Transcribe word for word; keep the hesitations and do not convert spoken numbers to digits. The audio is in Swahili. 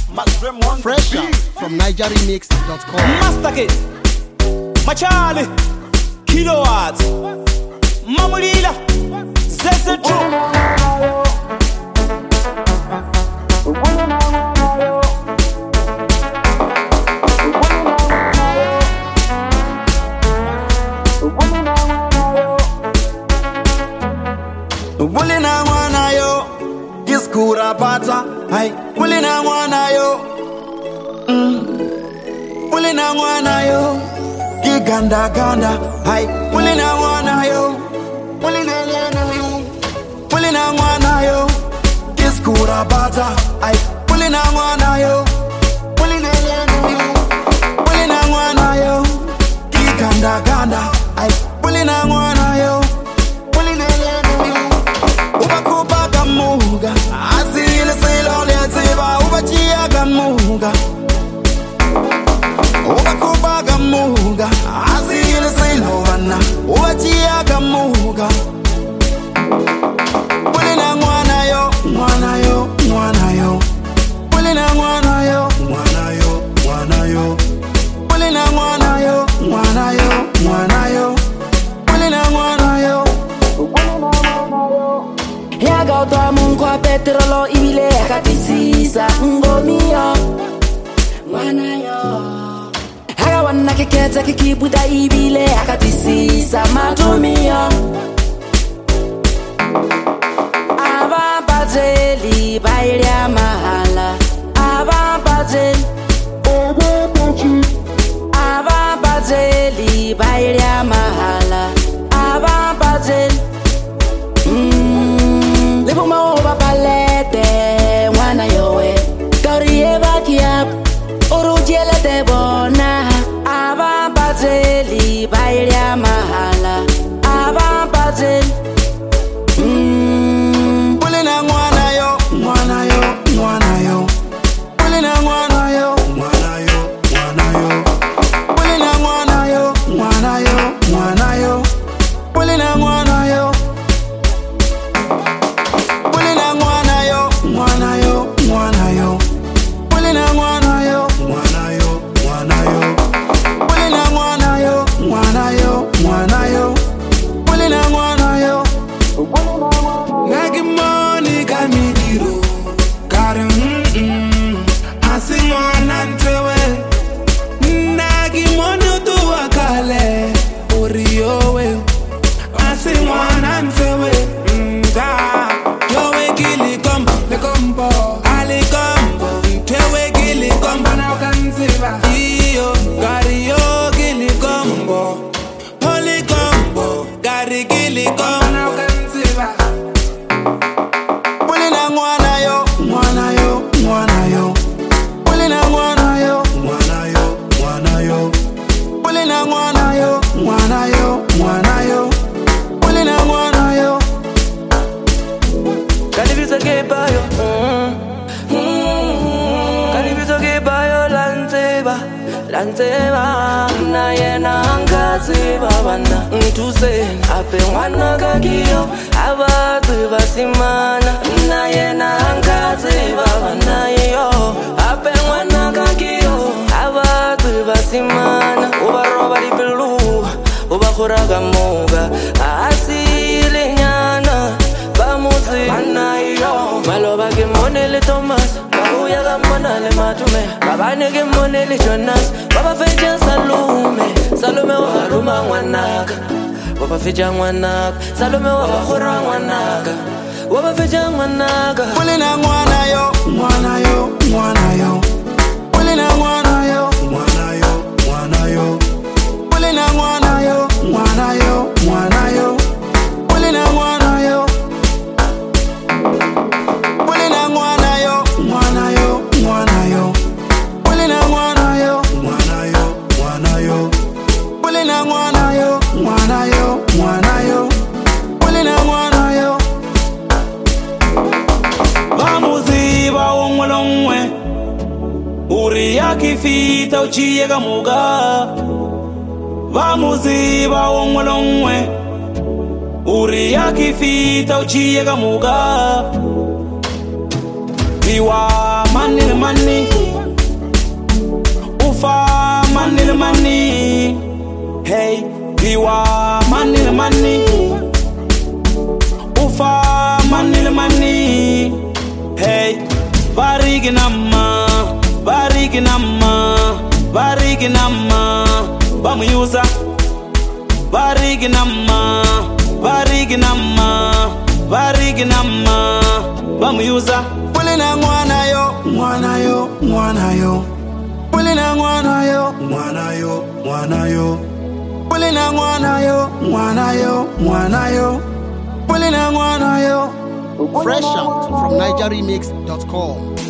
Fresh out from niger remix dot com. Master Kid, Machali, Kilowatts, Mamulila, Zezetru. Bulina mwana yo, iskura pata, hai. Bulina mwana yo, mm. Bulina mwana yo, giganda ganda, hai. Bulina mwana yo, bulina mwana yo, bulina mwana yo, iskura pata, hai. Bulina mwana yo, bulina mwana yo, bulina mwana yo, giganda ganda, hai. Bulina mwana yo. Ubakuba gamuga, asile silo letiba, ubachia gamuga. Ubakuba gamuga, asile silo wana, ubachia gamuga. Bulina mwana yo, mwana yo, mwana yo. Bulina mwana yo, mwana yo, mwana yo. Bulina mwana yo, mwana yo, mwana yo. Bulina mwana yo. Yaga utwa munkwa petrolo ibile akatisisa ngomio mwana yo. Haga wana keketa kikibuta ibile akatisisa matumio. Aba bazeli bailia mahala. Aba bazeli Aba bazeli bailia mahala. Aba bazeli Lipo maoba palete, wana yowe. Kauri eva kiap, uru jele te bona. Aba bazeli, bailia mahala. Aba bazeli. Bulina mwana yo, mwana yo, mwana yo. Bulina mwana yo, mwana yo, mwana yo. Bulina mwana yo, mwana yo, mwana yo. Bulina mwana yo. Bulina mwana yo, mwana yo, mwana yo. Bulina mwana yo, mwana yo, mwana yo. Bulina mwana yo, mwana yo, mwana yo. Bulina mwana yo. Nagi money kamidiro, kare mm asi mwana ntewe. Nagi money tu akale, oriyowe. Asi mwana ntewe, nga. Yowe gili kombo, le kombo, ali kombo. Ntewe gili kombo na ukanziba. Iyo, gari yo gili kombo, holy kombo, gari gili kombo na ukanziba. Bulina mwana yo, mwana yo, mwana yo. Bulina mwana yo, mwana yo, mwana yo. Bulina mwana yo, mwana yo, mwana yo. Bulina mwana yo. Kalibizo ke bayo, kalibizo ke bayo lanteba, lanteba. Na yena angazeba bana, ntuse ape mwana kakiyo, abatu basimana. Na yena angazeba bana yo, ape mwana kakiyo, abatu basimana. Ubaroba di pelu, ubakura gamuga, asile nyana. Bamuzi manayo, maloba ke monele Thomas, babuya ga monale matume, babane ke monele Jonas, baba feja Salume, Salume wa haruma mwanaka, baba feja mwanaka, Salume wa khura mwanaka, baba feja mwanaka. Bulina mwana yo, mwana yo, mwana yo. Bulina mwana yo, mwana yo, mwana yo. Bulina mwana yo, mwana yo, mwana yo. Bulina mwana yo. Bulina mwana yo, mwana yo, mwana yo. Bulina mwana yo, mwana yo, mwana yo. Bulina mwana yo, mwana yo, mwana yo. Bulina mwana yo. Bamuzi ba ongolongwe, uri yakifita uchiye gamuga. Bamuzi ba ongolongwe, uri yakifita uchiye gamuga. Iwa manil mani, ufa manil mani. Hey, iwa manil mani, ufa manil mani. Hey, barigi nama, barigi nama, barigi nama. Bamu yuza, barigi nama, barigi nama, barigi nama. Bamu yuza. Pulina mwana yo, mwana yo, mwana yo. Pulina mwana yo, mwana yo, mwana yo. Pulina mwana yo, mwana yo, mwana yo. Pulina mwana yo. Fresh out from niger remix dot com.